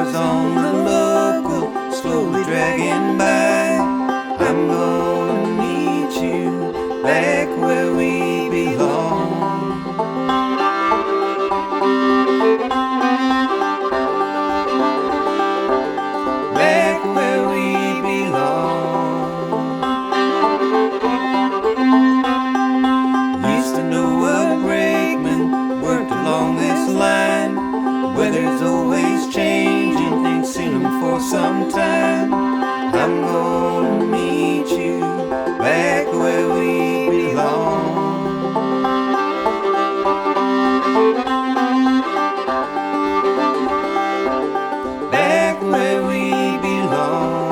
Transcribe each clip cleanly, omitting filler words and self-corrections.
flowers on the local, slowly dragging by. I'm gonna meet you back where we belong. Back where we belong. Used to know a brakeman worked along this line, where there's always changing things, seen them for some time. I'm gonna meet you back where we belong. Back where we belong.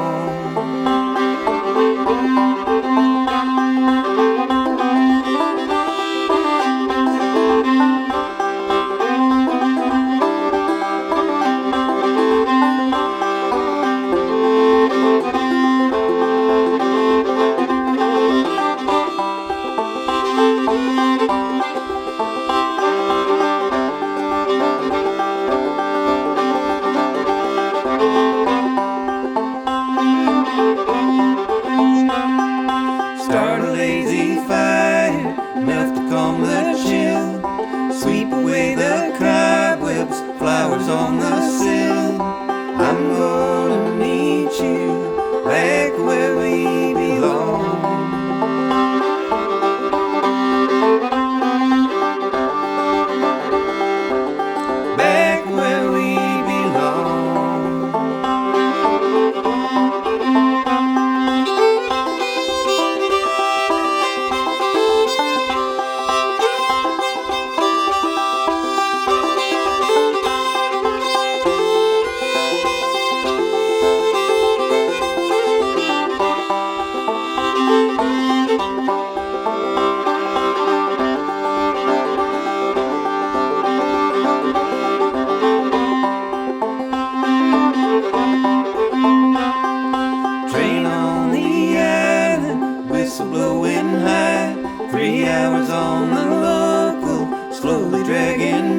Start a lazy fire, enough to calm the chill. Sweep away the cobwebs, flowers on the sill. I'm gonna meet you back where we belong. Back where we belong. Train on the island, whistle blowing high. 3 hours on the local, slowly dragging